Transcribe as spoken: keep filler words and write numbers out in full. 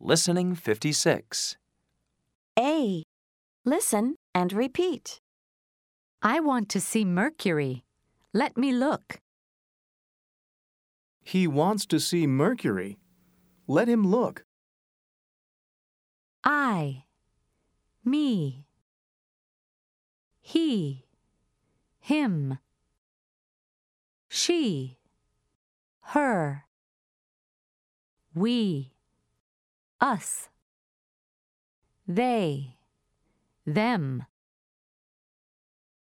Listening fifty-six. A. Listen and repeat. I want to see Mercury. Let me look. He wants to see Mercury. Let him look. I. Me. He. Him. She. Her. We. Us. They. Them.